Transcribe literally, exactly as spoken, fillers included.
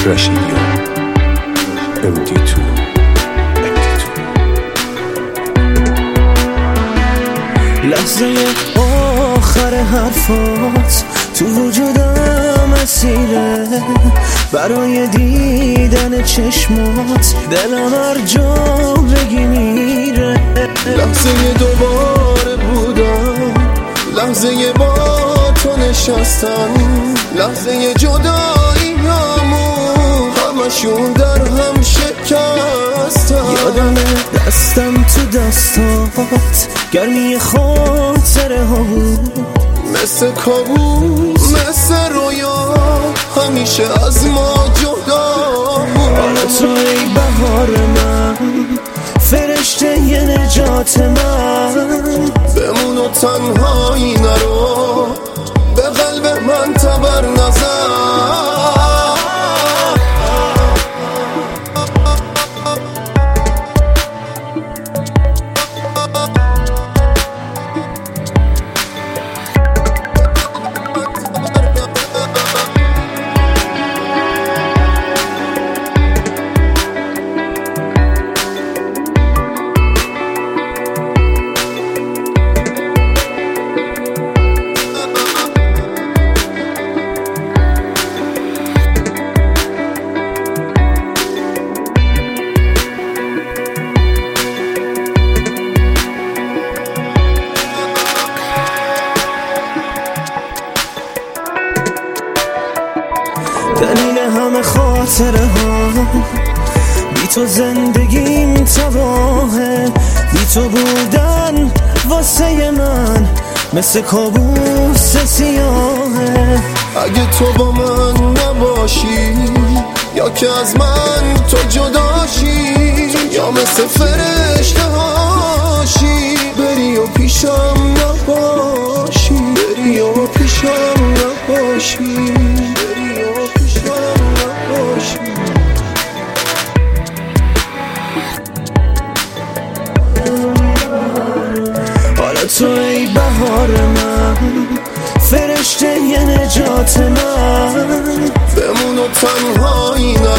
Crushing you ام دی تو لحظه آخر حرفات تو وجودم اسیره، برای دیدن چشمات دلم هر جا بگی میره. لحظه دوباره بودم، لحظه با تو نشستن، لحظه جدایی همون همشون در هم شکستن. یادم دستم تو دستات گرمی خاطره ها بود، مثل کابوس مثل رویا همیشه از ما جدا بود. حالا تو ای بهار من، فرشته ی نجات من، بمون و تنهایی نرو، به قلب من تبر نزن. دلیل همه خاطره ها، بی تو زندگیم تباهه، بی تو بودن واسه من مثل کابوس سیاهه. اگه تو با من نباشی، یا که از من تو جداشی، یا مثل فرشته هاشی بری و پیشم نباشی، بری و پیشم نباشی. حالا تو ای بهار من، فرشته ی نجات من، بمون و تنهایی